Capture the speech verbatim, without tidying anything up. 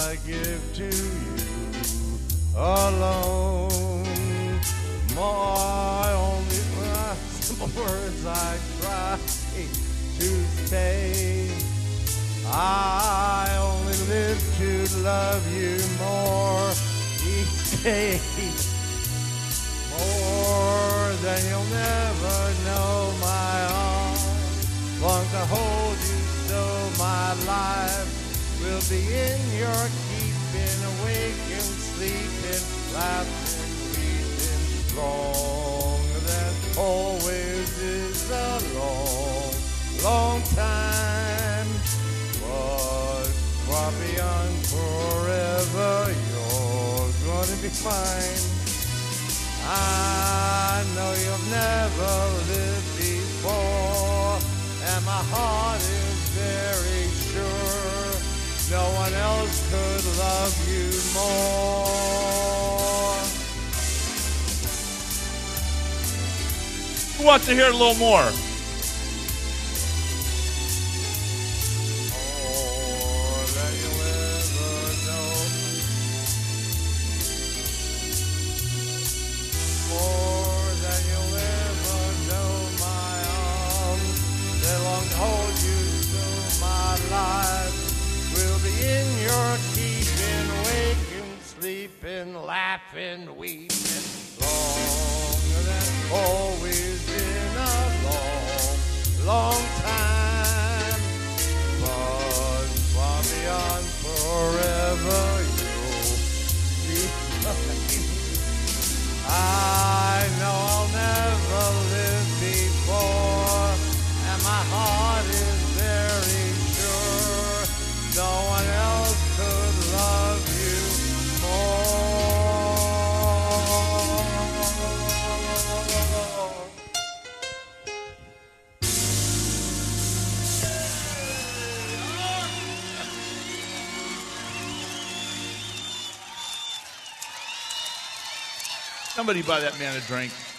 I give to you alone. My only uh, simple words I try to say. I only live to love you more each day. More than you'll never know, my arms long to hold you, so my life will be in your keeping, awaking, sleeping, laughing, weeping, long. That always is a long, long time, but far beyond forever, you're gonna be mine. I know you've never lived before, and my heart is very sure no one else could love you more. Who wants to hear a little more? Sleeping, laughing, weeping, longer than always been a long, long time. But far beyond forever, you'll be mine. I know I'll never live before, and my heart is very sure no one else could love you. Somebody buy that man a drink.